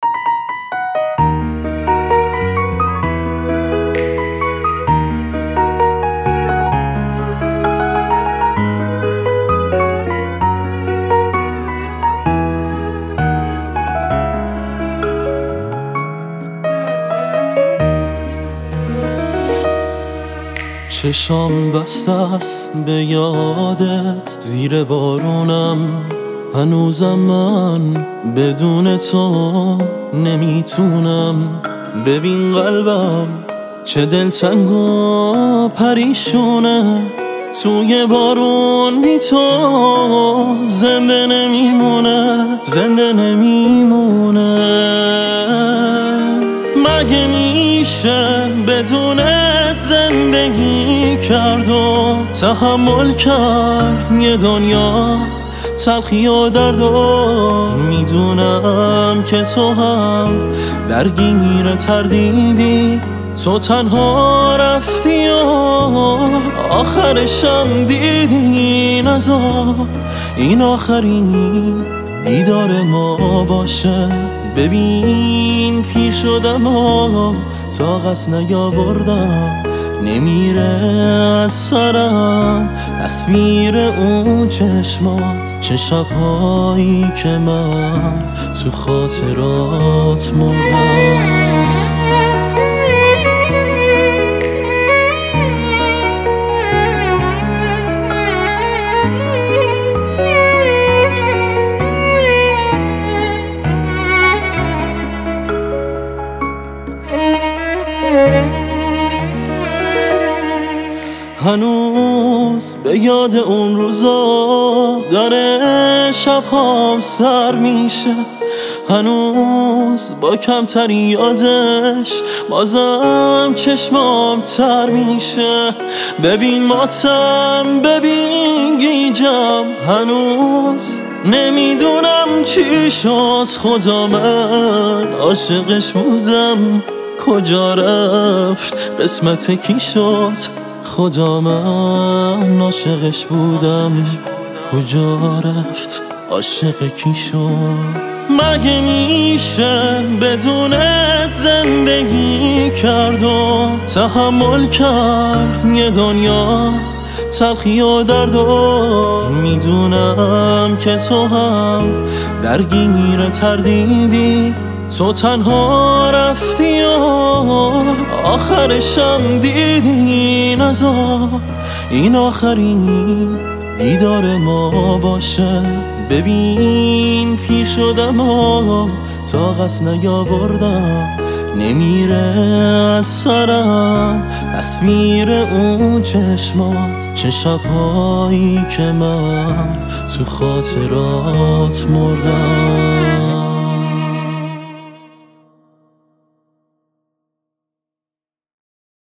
چشام بسته است به یادت، زیر بارونم هنوزم من بدون تو نمیتونم. ببین قلبم چه دلتنگ و پریشونه، توی بارون بی تو زنده نمیمونه، زنده نمیمونه. مگه میشه بدونت زندگی کرد و تحمل کرد یه دنیا تلخی و درد و میدونم که تو هم درگیر تردیدی، تو تنها رفتی و آخرشم دیدی این عذاب این آخرین دیدار ما باشه. ببین پیر شدم و طاقت نیاوردم، نمیره از سرم تصویر اون چشمات، چه شبهایی که من تو خاطرات مردم. هنوز به یاد اون روزا داره شبهام سر میشه، هنوز با کمترین یادش بازم چشمام تر میشه. ببین ماتم ببین گیجم، هنوز نمیدونم چی شد. خدا من عاشقش بودم کجا رفت، قسمت کی شد. خدا من عاشقش بودم کجا رفت، عاشق کی شد. مگه میشه بدونت زندگی کرد و تحمل کرد یه دنیا تلخی و درد و میدونم که تو هم درگیر تردیدی، تو تنها رفتی و آخرشم دیدی این عذاب این آخرین دیدار ما باشه. ببین پیر شدم و طاقت نیاوردم، نمیره از سرم تصویر اون چشمات، چه شبهایی که من تو خاطرات مردم.